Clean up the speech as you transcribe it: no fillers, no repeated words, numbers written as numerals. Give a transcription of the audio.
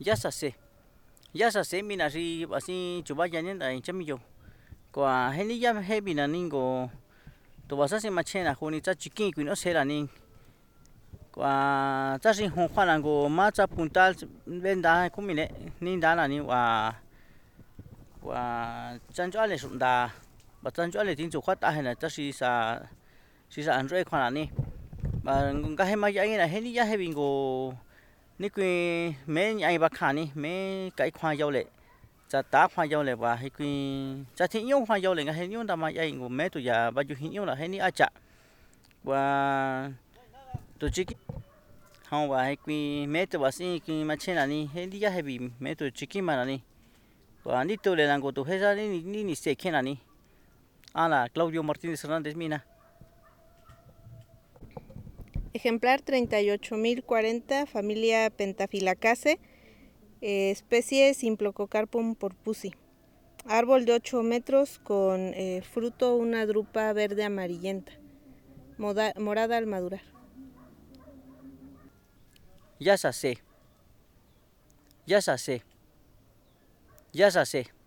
ya sa se mina ri así chubaya ni dai chamillo kwa heni ya he bina ningo to basa se machena juni cha chikin kuin osera ni kwa cha ri hon khwana go ma cha puntal venda kumine ni dana ni wa chancho ale sunda ba chancho ale tin chu khata hena cha si sa anre khwana ni ba ga he ma ya ni heni ya he bingo ni kuin me nhai ba khani me kai khoa yo le cha ta khoa yo le ba he kuin cha thi yo khoa yo le nga he yo da ma ya ngo me tu ya ba ju hi yo la he ni a cha wa tu chi hong wa he kuin me tu ba si ki ma chen la ni he ni ya he bi me tu chi ki ma la ni wa ni tu le la ngo tu he sa ni se khen la ni ala Claudio Martínez Hernández Mina. Ejemplar 38.040, familia Pentaphylaceae, especie Symplococarpum porpusi. Árbol de 8 metros con fruto una drupa verde amarillenta, morada al madurar. Ya sa se